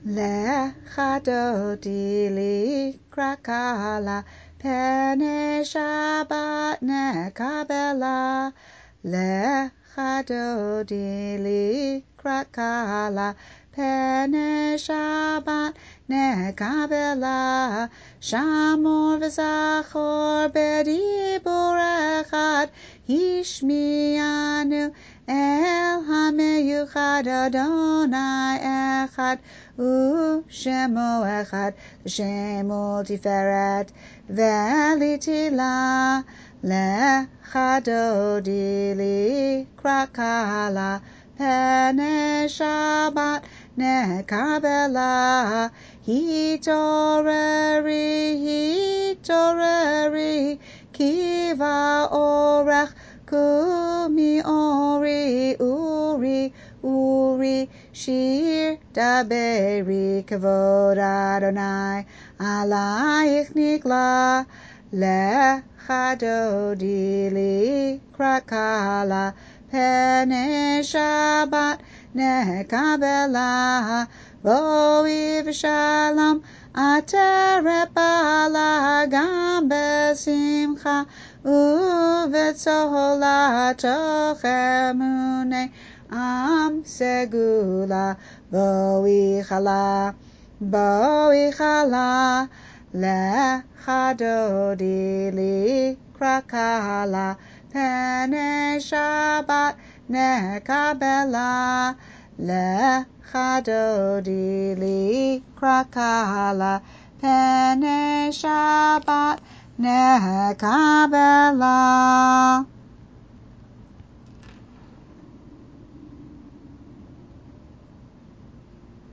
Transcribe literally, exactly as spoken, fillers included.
Lecha dodi likrakala pene Shabbat nekabela. Lecha dodi likrakala pene Shabbat nekabela. Shamor v'zachor bedibur echad Hishmianu el hameyuchad Adonai echad U'shemo echad Shemo tiferet ve'litila Lecha dodi likrakala pene Shabbat nekabela. Hitoreri, hitoreri, kiva orech kumi ori, uri, uri, shir daberi, kavod Adonai, alayich nikla. Lecha dodi likrakala pene Shabbat nekabela. Vo'i v'shalom ateret bala gam besimcha uvetzola toch emune am segula. Vo'i chala, vo'i chala, lecha dodi likrakala pene Shabbat nekabela. Lecha dodi likrakala pene Shabbat nekabela.